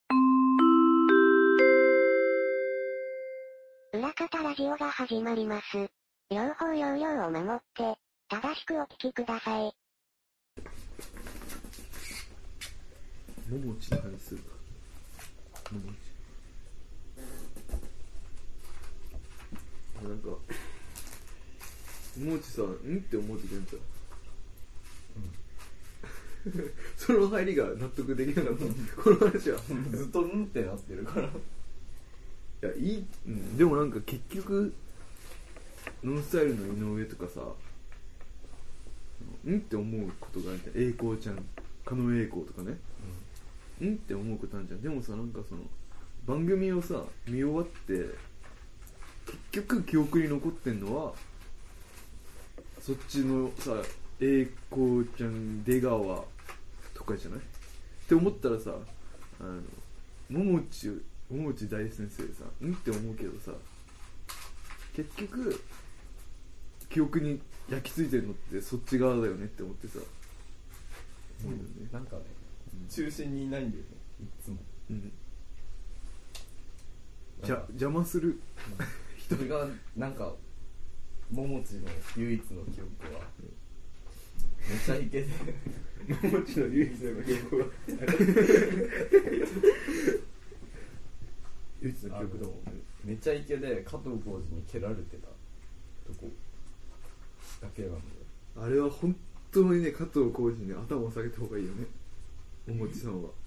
裏方ラジオが始まります。両方要領を守って、正しくお聞きください。 ももちの話するか。ももち。なんか、ももちさ、んって思うときなんじゃん。その入りが納得できなかったこの話はずっとんってなってるから。いやいい、でもなんか結局ノンスタイルの井上とかさって思うことがあるじゃん。栄光ちゃん、狩野英孝とかね、って思うことあるじゃん。でもさ、なんかその番組をさ見終わって結局記憶に残ってんのはそっちのさ栄光ちゃん、出川とかじゃないって思ったらさ、桃地大先生さ、って思うけどさ、結局記憶に焼き付いてるのってそっち側だよねって思ってさ、思うよね。 なんかね、中心にいないんだよね、いつも。 邪魔する、 それがなんか桃地の唯一の記憶は、めちゃイケで桃地の唯一の記憶は唯一の記憶だもんね。 めちゃイケで加藤浩次に蹴られてたとこだけなんだよ。 あれは本当にね、加藤浩次に頭を下げた方がいいよね、桃地さんは。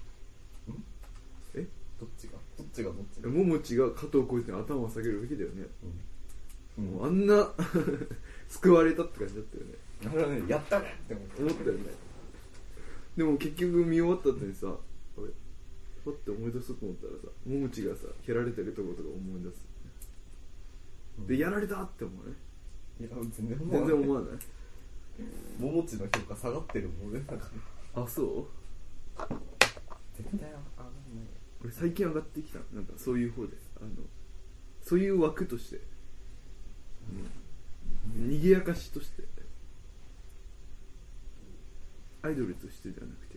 どっちが桃地が加藤浩次に頭を下げるべきだよね。もうあんな救われたって感じだったよね。 あれはね、やったねって思ったよね。でも結局見終わった後にさ、あれパッて思い出そうと思ったらさ、桃地がさ蹴られてるとことか思い出す、でやられたって思うね。 いや全然思わない。 桃地の評価下がってるもんね。なんかあ、そう絶対上がんない。 俺最近上がってきた。なんかそういう方でそういう枠として、賑やかしとして、アイドルとしてじゃなくて。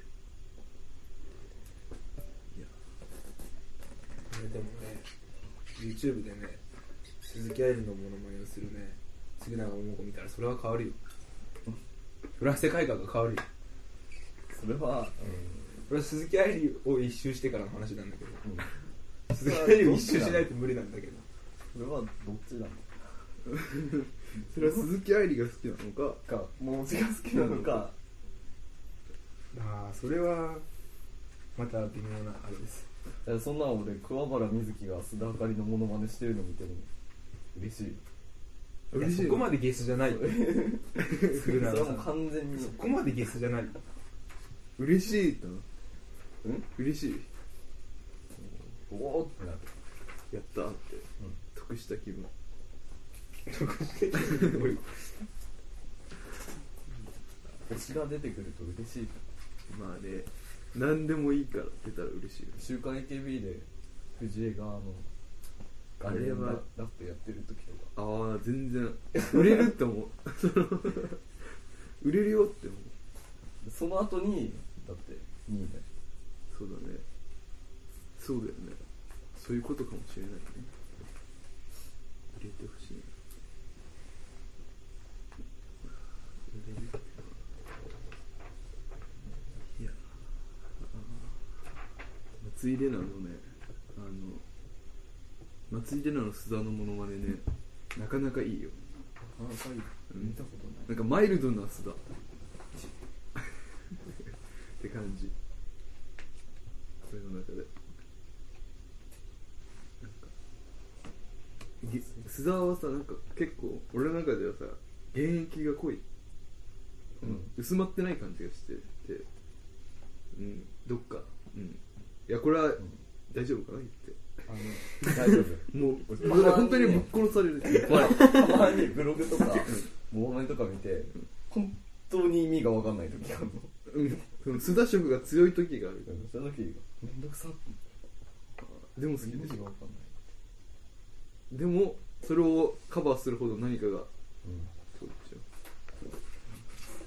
いやでもね、 YouTube でね鈴木愛理のモノマネをするね杉永桃子見たらそれは変わるよ。それは世界観が変わるよ。 それは、 これは鈴木愛理を一周してからの話なんだけど、鈴木愛理を一周しないと無理なんだけど、 それはどっちなのそれは鈴木愛理が好きなのか桃地が好きなのか。 ああ、それはまた微妙なあれです。 そんな俺、桑原瑞希が須田あかりのモノマネしてるの見てるの嬉しい。 いや、そこまでゲスじゃないよそれはもう完全にそこまでゲスじゃない。 嬉しいと嬉しい、 おおってなる。 やったーって、得した気分。 推しが出てくると嬉しい。 まあね、何でもいいから出たら嬉しいよ。 週刊 AKB で藤江があれはラップやってる時とか、 ああ全然売れるって思う売れるよって思う。 その後にだって2位だよ。 そうだね、そうだよね、そういうことかもしれないね。入れてほしいな。売れるっていや松井玲奈のね、松井玲奈の須田のモノマネね、なかなかいいよ。 見たことない。 なんかマイルドな須田って感じ。それの中でなんか須田はさ、なんか結構俺の中ではさ現役が濃い、薄まってない感じがしてて、どっか、いやこれは大丈夫かな言って。 大丈夫。 もう本当にぶっ殺される。 たまにブログとかモノマネとか見て、本当に意味が分かんない時があるの。 その須田色が強い時がある。 その時めんどくさって。 でも好きでしょ。 意味が分かんない。 でもそれをカバーするほど何かが、そうでしょ。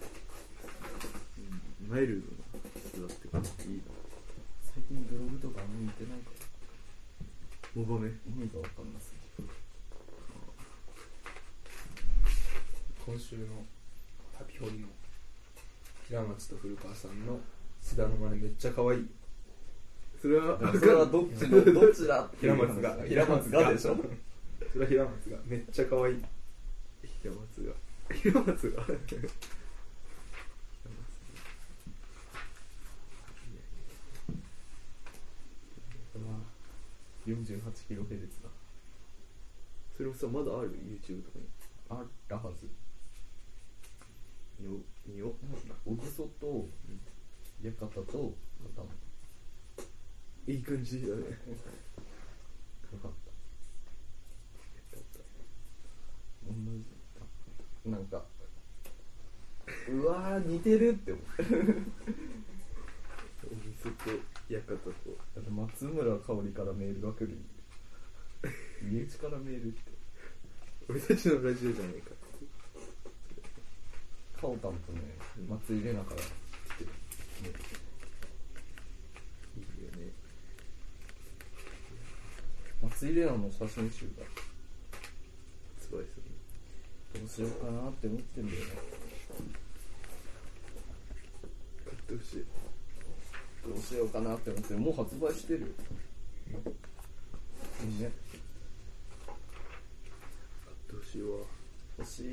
マイルドな須田って感じいいな。 最近ブログとかあんてなんかモバメ。 意味がわかんなすぎる。 今週のタピホリの平松と古川さんの須田の真似めっちゃ可愛い。 それは、 それはどっちのどっちだっていう話。 平松がでしょ。 それは平松がめっちゃ可愛い。 平松が 48kHz だ。 それもさ、まだある YouTube とかに。 あったはず。 見よおぐそと館と頭。 いい感じだね。 よかった。同じなんかうわー似てるって思う。 お店と館と。 だって松村香織からメールが来る。身内からメールって。 俺たちのラジオじゃないか。 カオタンとね、松井玲奈から来てる。 いいよね。 松井玲奈の写真集がすごいですね。 どうしようかなって思ってんだよね。 買ってほしい。 どうしようかなって思ってもう発売してるよ。いいね。 買ってほしいわ。 欲しい。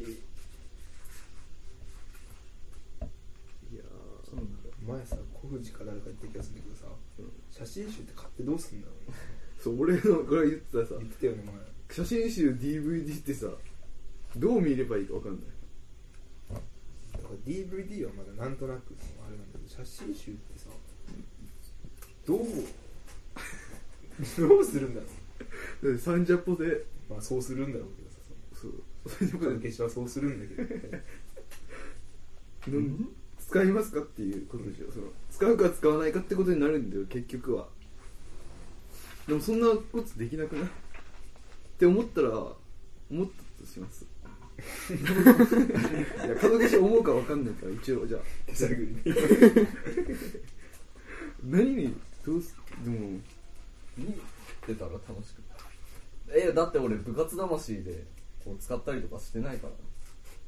いやそうなんだよ。 前さ小藤か誰か言った気がするんだけどさ、写真集って買ってどうすんだろうね。 そう、俺のこれ言ってたさ、 言ってたよね写真集 DVD ってさ、どう見ればいいか分かんない。 前。だから DVD はまだなんとなくあれなんだけど、写真集ってさどうするんだろう。 サンジャポで、 まあそうするんだろうけどさ、 そうサンジャポで関係者はそうするんだけど使いますかっていうことでしょ。その使うか使わないかってことになるんだよ、結局は。でもそんなことできなくないって思ったとします。いや、門消し思うか分かんないから、一応じゃあ手探りで何にどうすでも見てたら楽しくて。だって俺部活魂でこう使ったりとかしてないから。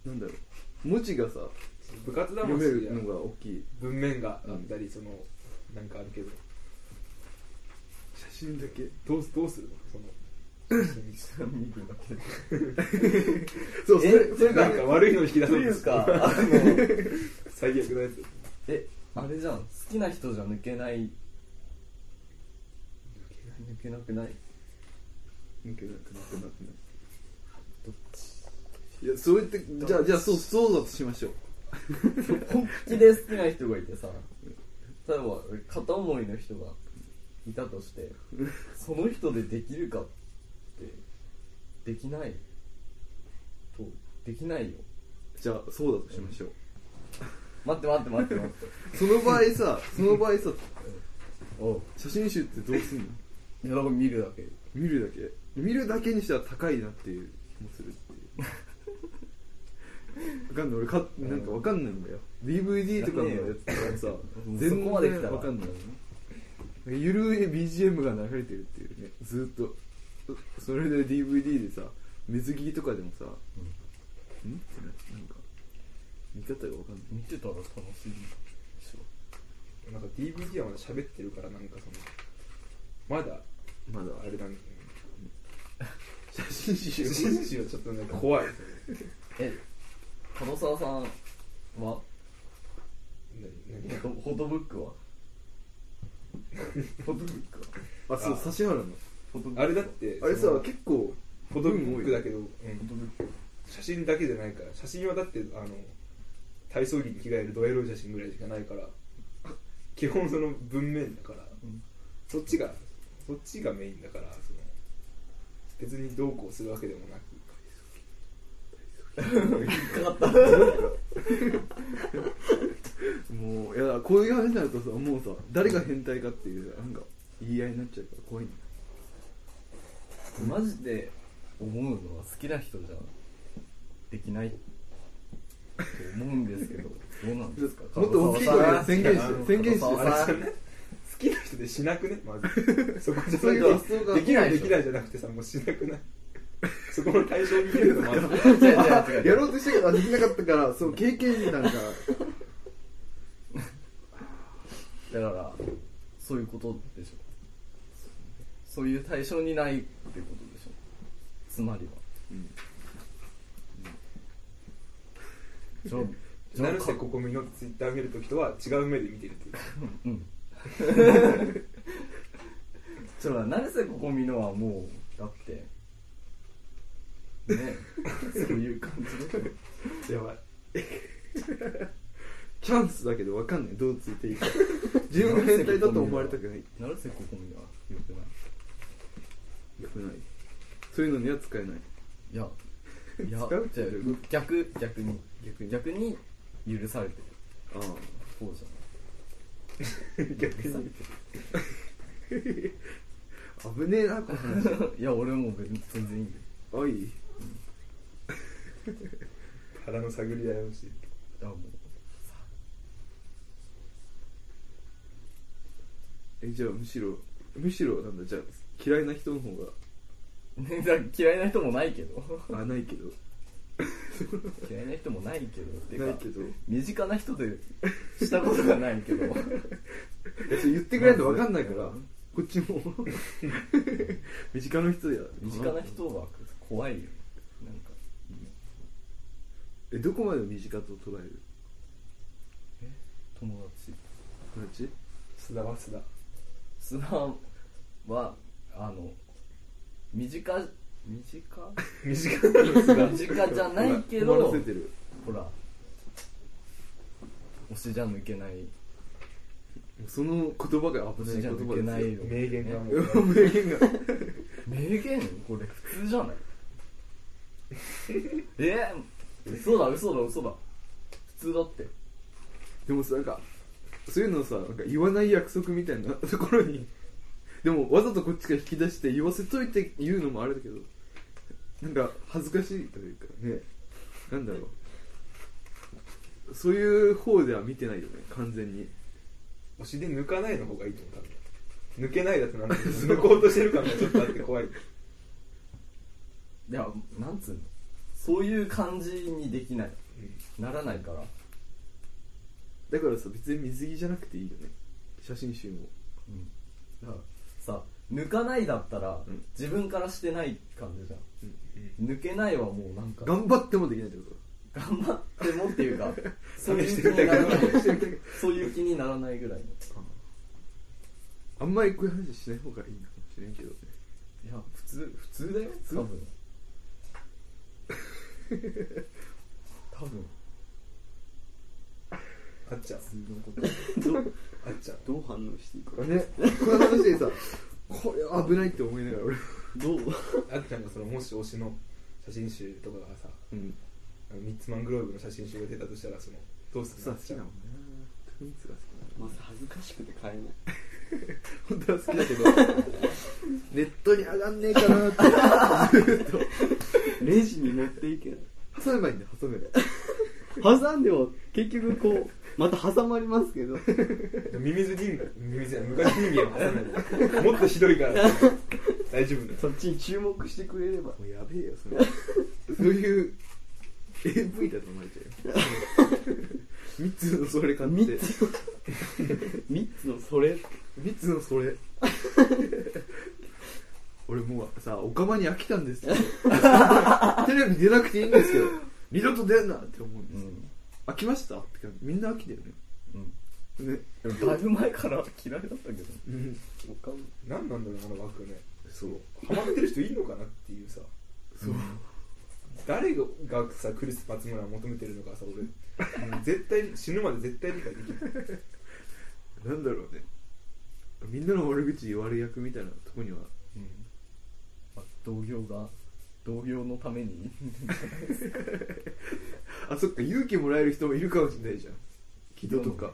なんだろう、文字がさ部活だもん読めるのが大きい。 文面があったり、そのなんかあるけど写真だけどうするのその見るだけで。 そう、それがなんか悪いの引き出そうというか最悪なやつ。 あれじゃん、好きな人じゃ抜けない。抜けなくない。 抜けなくなくなくない。 どっち。 いや、そうやってじゃあそうだとしましょう。 本気で好きな人がいてさ、例えば片思いの人がいたとしてその人でできるかってできないと。できないよ。 じゃあそうだとしましょう。 待って。 その場合さおう。 写真集ってどうすんの？ いや、だから見るだけ。 見るだけにしては高いなっていう気もするっていう。わかんない、俺なんかわかんないんだよ。DVD とかのやつとかさ、全然そこまで来たらわかんない。ゆるい BGM が流れてるっていうね、ずーっと。それで DVD でさ、水着とかでもさ、ってなんか見方がわかんない。 見てたら楽しいでしょ。 なんか DVD はまだ喋ってるから、なんかそのまだあれなんだよね。 写真集写真集はちょっとなんか怖い。 門沢さんは何フォトブックはフォトブックはあ、そう、指原のフォトブックあれだってあれさ、結構フォトブックだけど、 フォトブック写真だけじゃないから。写真はだって体操着に着替えるドエロい写真ぐらいしかないから基本その文面だから、そっちがメインだから、その別にどうこうするわけでもなくもう、いや、こういう話になるとさ、もうさ、誰が変態かっていうなんか言い合いになっちゃうから怖いんだ。 マジで思うのは好きな人じゃできないと思うんですけど、どうなんですか。 もっと大きい声で宣言して門沢さん好きな人スでしなくねまずそこじゃそういう発想ができないできないじゃなくてさもうしなくないそこの対象に見るのまずやろうとしたけどできなかったからそう経験になんかだからそういうことでしょ。そういう対象にないってことでしょ。つまりは。 成瀬ここみのツイッター見るときとは違う目で見てるっていううん成瀬ここみのはもうだってねそういう感じでやばいチャンスだけど分かんないどうついていいか自分が変態だと思われたくない。 成瀬ここみは良くない。 良くない。そういうのには使えない。 いや使うじゃあ逆に許されてる。 ああそうじゃない逆に危ねえなこの話いや俺も全然いいよ。 あいい腹の探り合いをしてる。 いやもうじゃあむしろなんだじゃあ嫌いな人の方が嫌いな人もないけどないけど嫌いな人もないけどってないけど身近な人でしたことがないけどそれ言ってくれないと分かんないからこっちも身近な人や身近な人は怖いよ。なんかどこまで身近と捉える。 友達須田は須田須田は短なの須田短じゃないけど困らせてる。 ほら推しじゃ抜けないその言葉が危ない言葉ですよ。 名言がもう名言が名言これ普通じゃない嘘だ普通だって。 でもさなんかそういうのさなんか言わない約束みたいなところにでもわざとこっちが引き出して言わせといて言うのもあれだけどなんか恥ずかしいというかねなんだろうそういう方では見てないよね完全に。 推しで抜かないの方がいいと思う。多分抜けないだとなんだけど抜こうとしてる感がちょっとあって怖い。 いやなんつうのそういう感じにできない、ならないから。 だからさ別に水着じゃなくていいよね写真集も。 だからさ抜かないだったら、 ん自分からしてない感じじゃん、抜けないはもうなんか頑張ってもできないってこ頑張ってもっていうかそういう気にならないそういう気にならないぐらいの。 とあんまりこういう話しない方がいいのかもしれんけどね。 いや普通だよ多分多分あっちゃん普通のことあっちゃんどう反応していいかねこの話でさこれは危ないって思いながら俺どうあっちゃんがそのもし推しの写真集とかがさミッツマングローブの写真集が出たとしたらそのどうするの。 さ好きだもんねトゥンツが好きだまず恥ずかしくて買えない本当は好きだけどネットに上がんねえかなってずっとレジに持っていけない挟めばいいんだよ挟める挟んでも結局こうまた挟まりますけどミミズ人昔人間を挟めるもっとひどいから大丈夫だよ。 そっちに注目してくれればもうやべえよそれそういう AV だと思われちゃうよ3つのそれ買って 3つのそれ 3つのそれ俺もうさおかまに飽きたんですよテレビ出なくていいんですけど二度と出んなって思うんですよ、飽きましたってかみんな飽きだよね、ねでもだいぶ前から嫌いだったけど、 おかん何なんだろうこの枠ね。 そうハマってる人いるのかなっていうさそう、 誰がさクリス松村を求めてるのかさ俺絶対死ぬまで絶対理解できないなんだろうねみんなの悪口言われ役みたいなとこには同業のためにあそっか勇気もらえる人もいるかもしれないじゃん木戸とか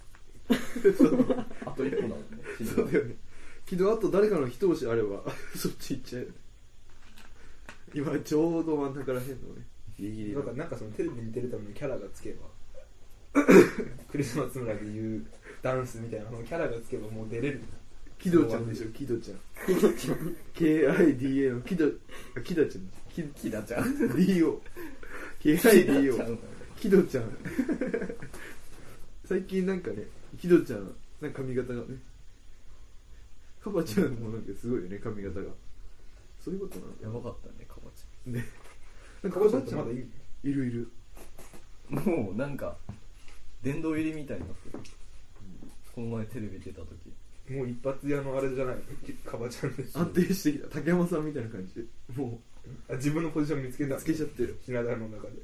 あと一個だもんねそうだよね木戸あと誰かの一押しあればそっち行っちゃう今ちょうど真ん中らへんのねギリギリなんかそのテレビに出るためのキャラがつけばクリスマス村でいうダンスみたいなそのキャラがつけばもう出れるキドちゃんでしょ、キドちゃん。KIDA のキドちゃん。 キダちゃん DO。KIDO。キドちゃん。最近なんかね、キドちゃん、なんか髪型がね、カバちゃんもなんかすごいよね、髪型が。そういうことなんだ。 やばかったね、カバちゃん。 ね。なんかカバちゃんってまだいる？ いる。 もうなんか殿堂入りみたいになってる、この前テレビ出た時もう一発屋のあれじゃないカバちゃんでしょ。 安定してきた。竹山さんみたいな感じで。もあ、自分のポジション見つけた。 う、つけちゃってる。 ひな壇の中で。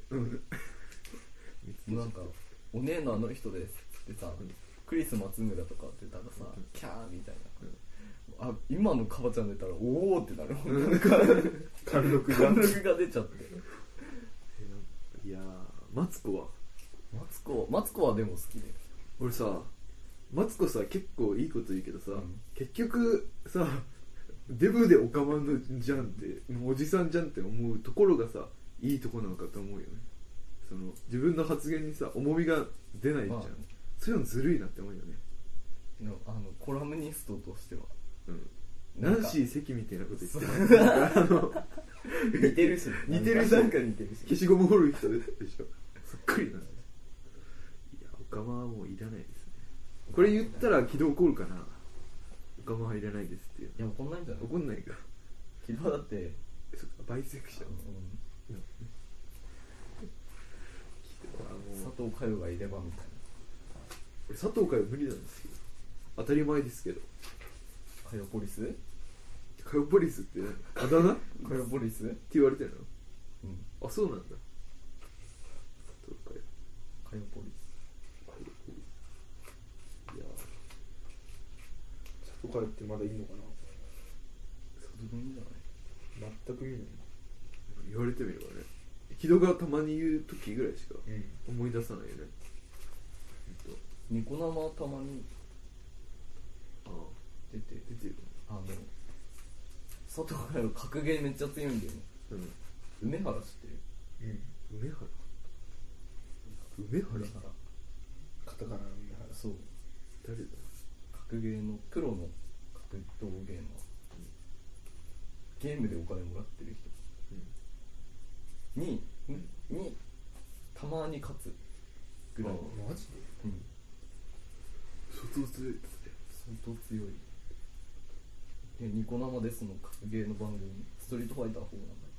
なんかお姉のあの人ですってさ、クリス松村とかって言ったらさ、キャーみたいな、あ、今のカバちゃん出たらおおってなるもん、なんか貫禄が貫禄が出ちゃって。 いやー、マツコはマツコはでも好きで、 俺さ、マツコさ、結構いいこと言うけどさ、 うん結局さ、デブでオカマンドじゃんって、おじさんじゃんって思うところがさ、いいとこなのかと思うよね。その自分の発言にさ、重みが出ないじゃん、 まあそういうのずるいなって思うよね。 コラムニストとしてはナンシー関みたいなこと言って似てるし、 似てるし、 なんか似てるし、 消しゴム掘る人でしょ。そっくりなんだよ。いや、オカマはもういらないですね。これ言ったら軌道怒るかな。オカマはいらないですっていう。 いや怒んないんじゃない？ 怒んないか。 キドだってそっか、バイセクション。 佐藤佳代がいればみたいな。 俺佐藤佳代無理なんですけど、当たり前ですけど。 カヨポリス？ カヨポリスってあだ名ってカヨポリス？ 言われてるの？ うん。 あ、そうなんだ。佐藤佳代。 カヨポリス。 いやとかってまだいいのかな。 それでいいんじゃない？ 全く見ない。 言われてみればね。木戸がたまに言う時ぐらいしかうん。 思い出さないよね。 ニコ生たまにああ、 出て、 出てる。 佐藤佳代格ゲーめっちゃ強いんだよね。 うん。 梅原知ってる？ うん。 梅原梅原。 カタカナの梅原。 そう。 誰だ？ 格ゲーのプロの格闘ゲーマー、ゲームでお金もらってる人にたまに勝つぐらい。 マジで？ うん、 相当強いですね。 相当強い。でニコ生でその格ゲーの番組ストリートファイター4なんだ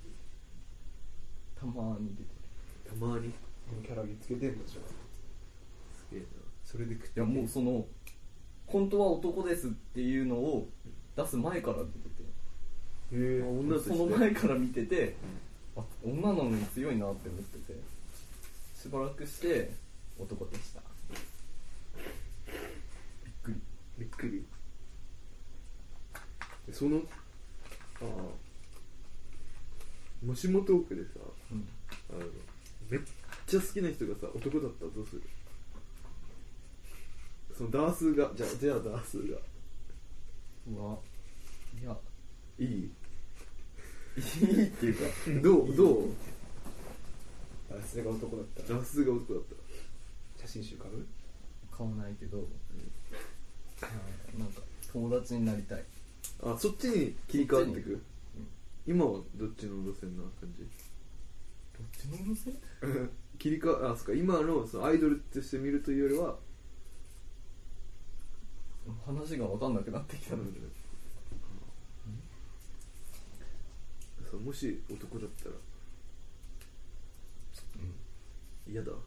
けど、たまに出てる。 たまに。 キャラ見つけてんでしょ。 すげえな。 それで食っていやもうその本当は男ですっていうのを出す前から出てて、 へえ。 女としてその前から見てて、あ、女なのに強いなって思ってて、しばらくして男でした。びっくり。 びっくり。その、ああ、もしもトークでさ、 うんめっちゃ好きな人がさ、男だったらどうする？そのダースが、じゃあダースがうわ、いや、 いい？ いいっていうか、 どう？ あ、それが男だったらダースが男だっ写真集買う？ 買わないけど、なんか友達になりたい。 たら、あ、そっちに切り替わっていく？ うん今はどっちの路線な感じ？ どっちの路線？ 切り替わ、あ、そっか、今のそのアイドルとして見るというよりは、 話が分かんなくなってきたんだけど、 そう、もし男だったら嫌だ？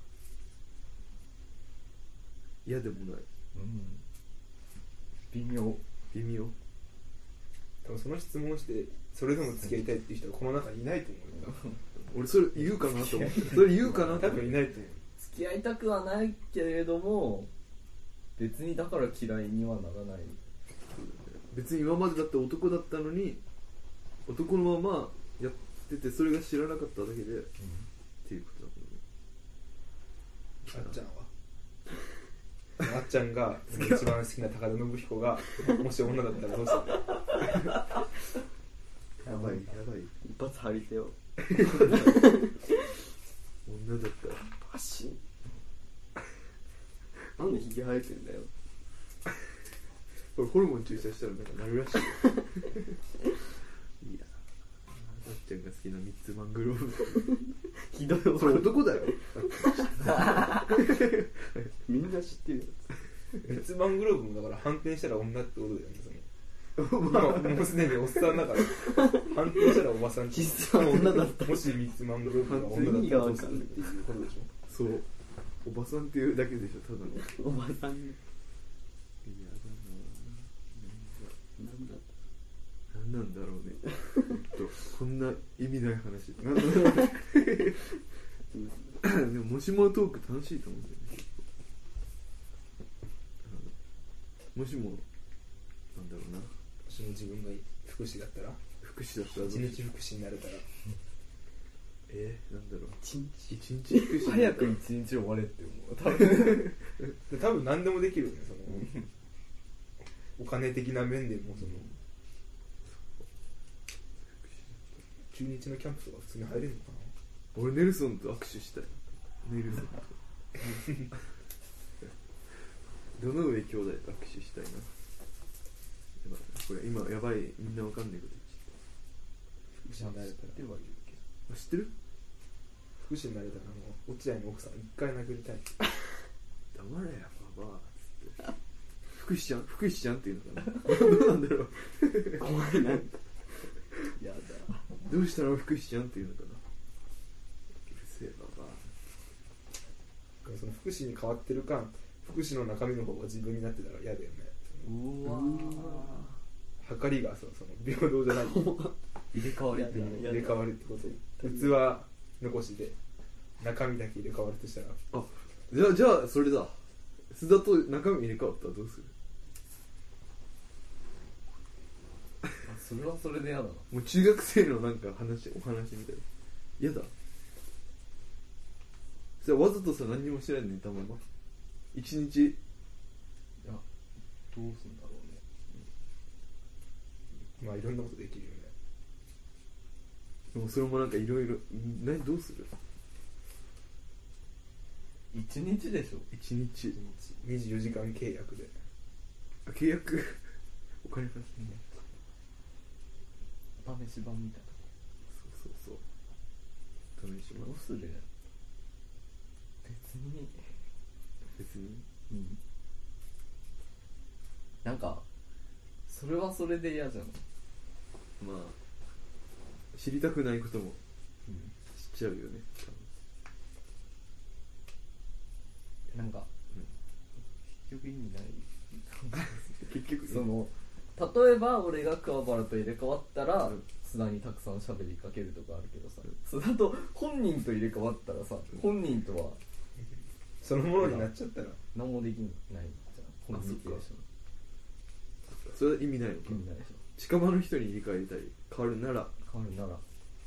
嫌でもない？ 微妙。 微妙？ 多分その質問してそれでも付き合いたいっていう人はこの中にいないと思うよ。 俺それ言うかなと思ってそれ言うかなと多思って分いないと思う。 付き合いたくはないけれども、別にだから嫌いにはならない。 別に今までだって男だったのに男のままやってて、それが知らなかっただけで、っていうことだもんね。 あっちゃんはあっちゃんが一番好きな高田信彦がもし女だったらどうする？ やばい。 一発張り手よ。 女だったらパシン。なんでひげ生えてんだよ。 これホルモン注射したらなんかなるらしいよいやだっちゃんが好きなミッツマングローブひどいそれ男だよみんな知ってるよ。 ミッツマングローブもだから反転したら女ってことだよね、そのもうすでにおっさんだから反転したらおばさんって実は女だった。 もしミッツマングローブが女だったらどうするっていうことでしょ。 そうおばさんっていうだけでしょただのおばさん。 いやなんだ。 なんだろうねこんな意味ない話なんだろうねでももしもトーク楽しいと思うんだよねもしもなんだろうなもしも自分が福祉だったら福祉だったら一日福祉になれたらなんだろう一日一日福祉早く一日終われって思う多分多分何でもできるよね、そのお金的な面でもその中日のキャンプとか普通に入れるのか俺ネルソンと握手したいネルソンとどの上兄弟と握手したいなやばいこれ今やばいみんなわかんないこと福祉になれたら。 ではいるけ言っちゃった知ってる福祉になれたら落合の奥さん一回殴りたい。 黙れやババアつって福祉ちゃんっていうのかなどうなんだろう怖いな。やだ。 どうしたの福祉ちゃんっていうのかなうるせえババアその福祉に変わってる間、福祉の中身の方が自分になってたら嫌だよね。 うわ計りがその平等じゃない入れ替わりっていう入れ替わるってこと。器残しで中身だけ入れ替わるとしたら、 じゃあそれだ須田と中身入れ替わったらどうするそれはそれで嫌だな。 もう中学生のなんかお話みたいな嫌だじゃあわざとさ何にもしてないのにたまま一日いやどうすんだろうね。 まあいろんなことできるよね。 でもそれもなんかいろいろどうする一日でしょ。 一日 24時間契約で。 契約お金かかるね試し版みたいそう試しな。 ますどうする別にうんなんかそれはそれで嫌じゃん。 まあ知りたくないことも知っちゃうよねなんか、結局意味ない結局その例えば俺が桑原と入れ替わったら、 うん須田にたくさん喋りかけるとかあるけどさ、須田と本人と入れ替わったらさ、本人とはそのものになっちゃったら何もできないじゃん。コミュニケーシそれは意味ないのかョン意味ないでしょ。 近場の人に入れ替えたい変わるなら変わるなら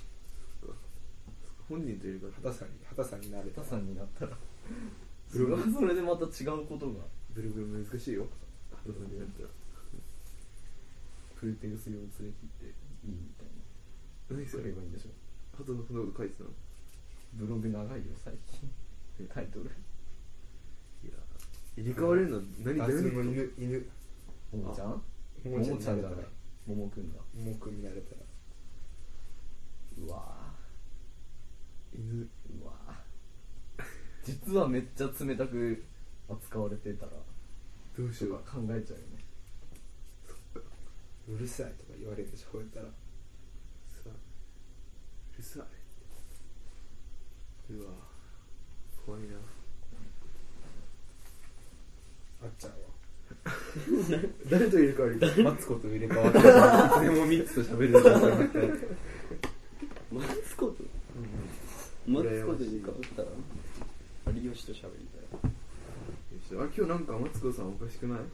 本人と入れ替え畑さんになれたら。 田さんになったらそれはそれでまた違うことがブルブル難しいよ畑さんになったらプルテウス用を連れ切っていいみたいな。 何それそれがいいんでしょ。 畑のそんなこと書いてたのブログ長いよ最近タイトル。 いや入れ替われるの何普通の犬ももちゃんもももちゃんじゃないももくんだ。 ももくんになれたら。 うわ犬うわ実はめっちゃ冷たく扱われてたらどうしようとか考えちゃうよね。 うるさいとか言われるでしょ、こうやったら。 さうるさいうわ怖いなあっちゃんは誰と入れ替わりマツコと入れ替わっていつでもミッツと喋れる状態になったらマツコとマツコとに変わったら有吉と喋りたい。 あ今日なんかマツコさんおかしくない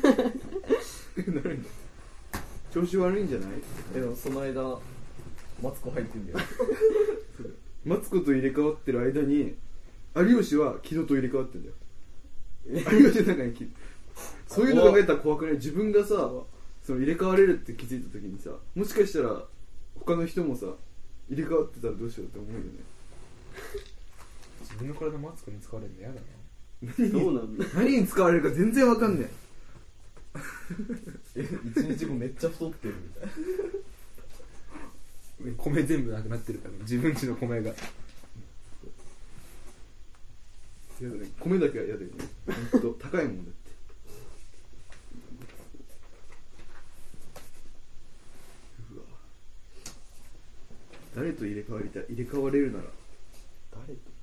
何調子悪いんじゃないでもその間マツコ入ってんだよ。 マツコと入れ替わってる間に有吉は木戸と入れ替わってんだよ有吉の中にそういうの考えたら怖くない？自分がさその入れ替われるって気づいた時にさ、もしかしたら他の人もさ入れ替わってたらどうしようって思うよね。 自分の体マツコに使われるの嫌だな。 どうなんだ。 何に使われるか全然わかんない。 1日後めっちゃ太ってるみたいな。 米全部なくなってるから自分家の米がやだね、米だけは嫌だよね。ほんと高いもんだって。うわ、誰と入れ替わりたい？入れ替われるなら誰と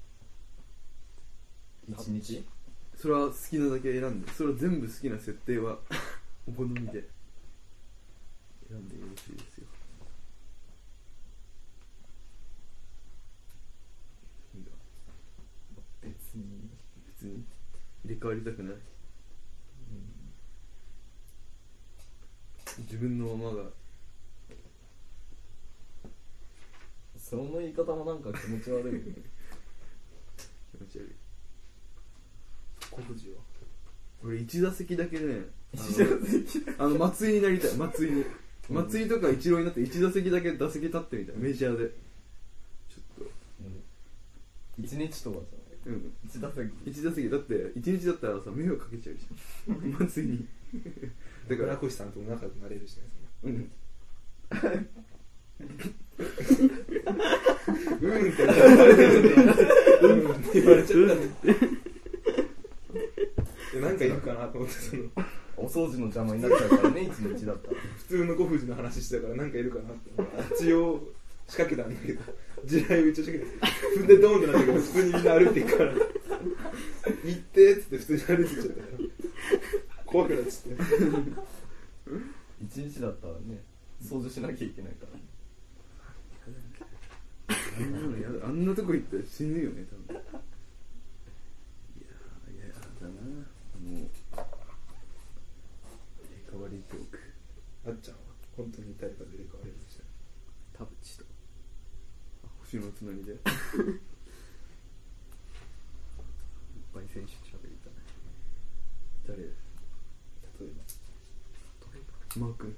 1日？ それは好きなだけ選んで、それは全部好きな設定はお好みで選んでよろしいですよ。 別に入れ替わりたくない、自分のままが。 その言い方もなんか気持ち悪いよね。 気持ち悪い。 小藤は俺1打席だけね、松井になりたい。松井とかイチローになって1打席だけ打席立ってみたい。メジャーでちょっと、 1日とかじゃない、1打席だって1日だったらさ迷惑かけちゃうじゃん松井にだから船越さんとも仲良くなれるしね。 うんって言われてるって言われちゃったんでなんかいるかなと思って、そのお掃除の邪魔になっちゃうからね、1日だったら。 普通の小藤の話してたからなんかいるかなって思って一応仕掛けたんだけど、地雷を一応仕掛けて踏んでドーンってなったけど、普通にみんな歩いていくから行ってっつって普通に歩いていっちゃったから怖くなっちゃって 1日だったらね、掃除しなきゃいけないから。 あんなとこ行ったら死ぬよね多分。いやだな、もう入れ替わりトーク。 あっちゃんは本当に誰かで入れ替われるんですよ。 田淵と星のつなぎでいっぱい選手と喋りたい。 誰？ 例えマー君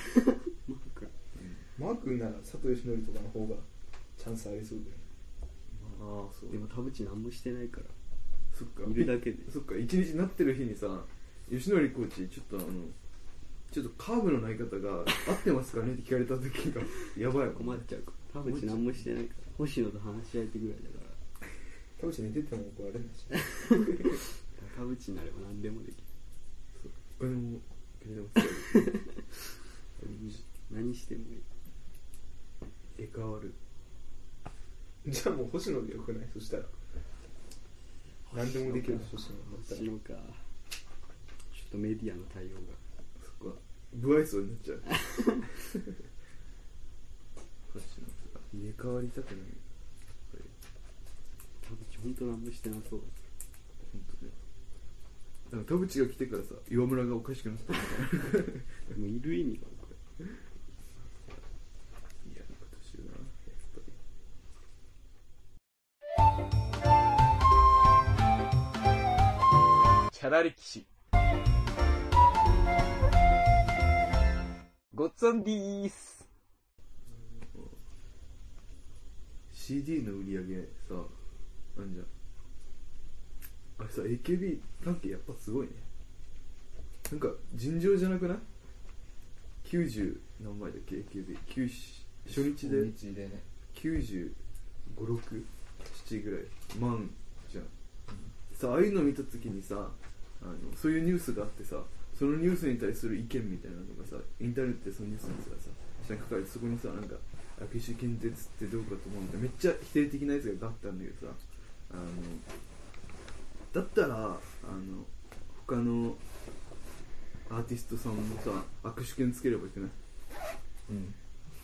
ばマー君なら佐藤義則とかの方がチャンスありそうだよね。 ああそう。 でも田淵何もしてないからそっか、 いるだけで。 そっか、一日になってる日にさ、吉典コーチちょっとカーブの投げ方が合ってますかねって聞かれた時がやばいもん。 困っちゃうから田淵何もしてないから、星野と話し合えてぐらいだから田淵寝てても怒られないし田淵になれば何でもできる。 お金も使える何してもいい。 入れ替わる。 じゃあもう星野でよくない？そしたら何でもできる星野だったら。 星野か、ちょっとメディアの対応がそっか、不愛想になっちゃう入れ替わりたくない。 田淵ほんと何もしてなそうだ。 本当ね。なんか田淵が来てからさ、岩村がおかしくなったみたいなでもいる意味がこれ嫌なことしてるな、やっぱり。 チャラ歴史ごっつんでーす。 CD の売り上げさ、なんじゃん、あれさ、 AKB 関係やっぱすごいね。なんか尋常じゃなくない？90何枚だっけ AKB 初日でね、 95、6、7ぐらい万じゃん、さあ、ああいうの見た時にさ、そういうニュースがあってさ、そのニュースに対する意見みたいなのがさ、インターネットでそのニュースにさ下に書かれて、そこにさ、なんか握手検閲ってどうかと思うんだ、めっちゃ否定的なやつがあったんだけどさ、だったら他のアーティストさんもさ、握手券つければいけない、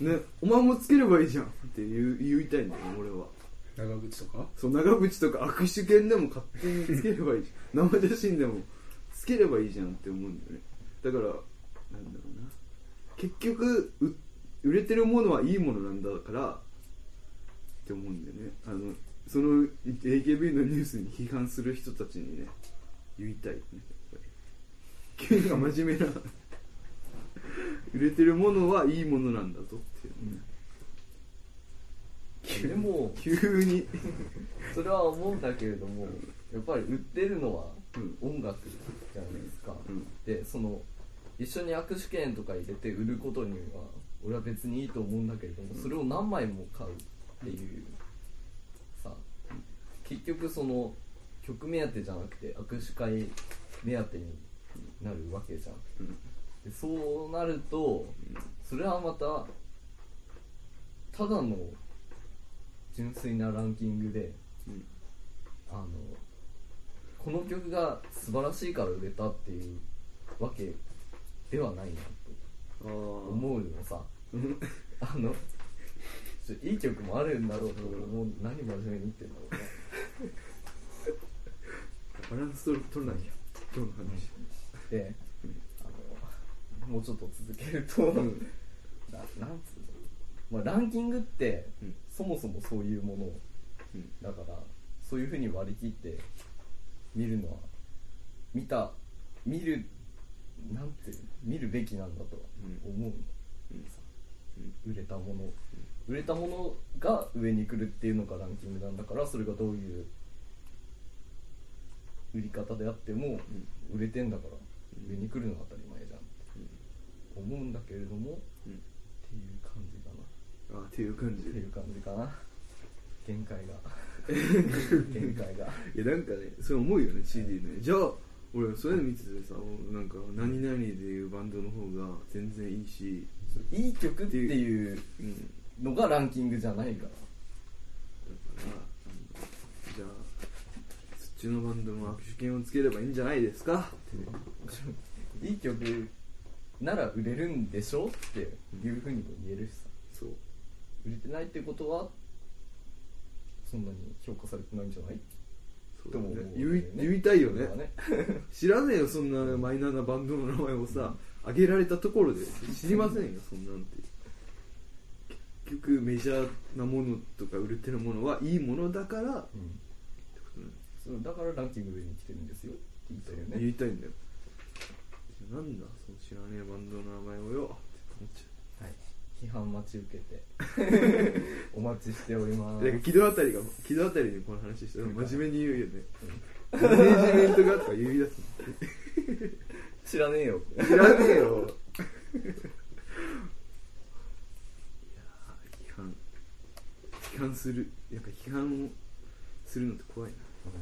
ね、お前もつければいいじゃんって言いたいんだよね、俺は。 長渕とかそう、長渕とか握手券でも勝手につければいいじゃん生写真でもつければいいじゃんって思うんだよね。だからなんだろうな、結局売れてるものはいいものなんだからって思うんだよね。その AKB のニュースに批判する人たちにね、言いたいね、やっぱり。急に真面目な売れてるものはいいものなんだぞっていうね、 でも急にそれは思うんだけれども、 やっぱり売ってるのはうん音楽じゃないですか、 うんでその一緒に握手券とか入れて売ることには俺は別にいいと思うんだけれども、それを何枚も買うっていうさ、結局その曲目当てじゃなくて握手会目当てになるわけじゃん、 うんでそうなるとそれはまたただの純粋なランキングで、 うんこの曲が素晴らしいから売れたっていうわけではないなと思うのさいい曲もあるんだろうと思う、何真面目に言ってんだろうねバランス取らないや今日の話で、もうちょっと続けると、なんつうの、ランキングって、そもそもそういうものだからそういう風に割り切って見るのは見るべきなんだとは思うの、売れたものが上に来るっていうのがランキングなんだから、それがどういう売り方であっても売れてんだから上に来るのは当たり前じゃんって思うんだけれども、っていう感じかな。 っていう感じかな。限界がいやなんかねそう思うよね CD ね、じゃあ俺そういうの見ててさ、なんか何々でいうバンドの方が全然いいし、 いい曲っていうのがランキングじゃないから、 だからじゃあそっちのバンドも握手券をつければいいんじゃないですかっていい曲なら売れるんでしょっていう風にも言えるしさ、 そう売れてないってことはそんなに評価されてないんじゃないそうとも思う、ね、 言いたいよねね知らねえよそんなマイナーなバンドの名前をさ挙げられたところで知りませんよそんなんて。結局メジャーなものとか売れてるものはいいものだから、 そうだからランキング上に来てるんですよって言いたいよね。 言いたいんだよ。なんだその知らねえバンドの名前をよって思っちゃう。 はい、批判待ち受けてお待ちしております。 だから木戸あたりにこの話して真面目に言うよね、マネージメントがとか言い出す知らねえよ知らねえよ批判する、なんか批判をするのって怖いな、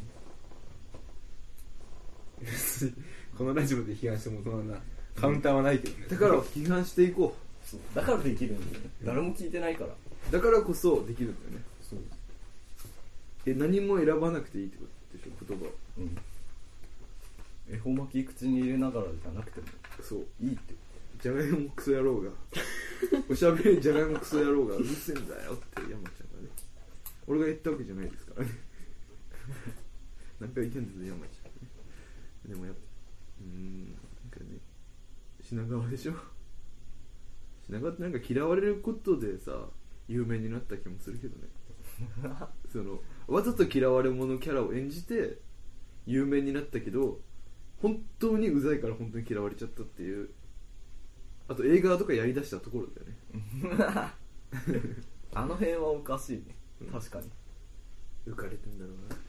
このラジオで批判してもそんなカウンターはないけどね、 だから批判していこう。だからできるんだよね、誰も聞いてないから。 だからこそできるんだよね。 そう何も選ばなくていいってことでしょ、言葉を。 恵方巻き口に入れながらじゃなくてもそういいってじゃがいもクソ野郎がおしゃべりじゃがいもクソ野郎がうるせえんだよって山ちゃんがね、俺が言ったわけじゃないですからね何回言ってんですよ山ちゃんね。でもやっぱなんかね、品川でしょ、品川ってなんか嫌われることでさ有名になった気もするけどねそのわざと嫌われ者キャラを演じて有名になったけど本当にうざいから本当に嫌われちゃったっていう。あと映画とかやりだしたところだよねあの辺はおかしいね、確かに浮かれてんだろうな。